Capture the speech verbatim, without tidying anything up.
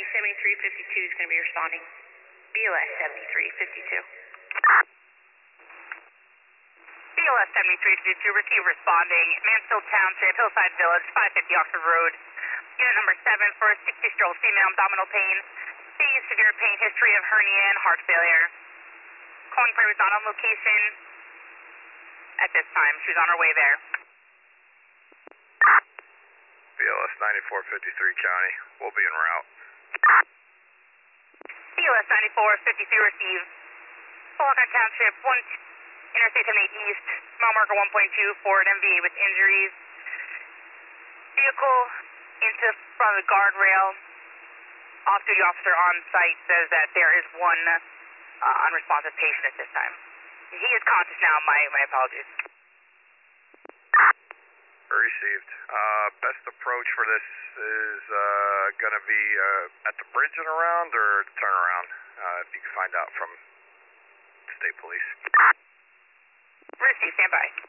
seventy-three fifty-two is going to be responding. B L S seventy-three fifty-two. B L S seventy-three fifty-two, receive responding. Mansfield Township, Hillside Village, five fifty Oxford Road. Unit number seven for a sixty-year-old female, abdominal pain. Seeing severe pain, history of hernia and heart failure. Calling for was not on location at this time. She was on her way there. B L S ninety-four fifty-three County, we'll be en route. B L S ninety-four fifty-three, receive. Fulton Township, one Interstate seventy-eight East, mile marker one point two, Ford M V A with injuries. Vehicle into front of the guardrail. Off-duty officer on site says that there is one uh, unresponsive patient at this time. He is conscious now, my, my apologies. Received. Uh, best approach for this is uh, going to be uh, at the bridge and around or the turnaround, uh, if you can find out from state police. Receive, stand by.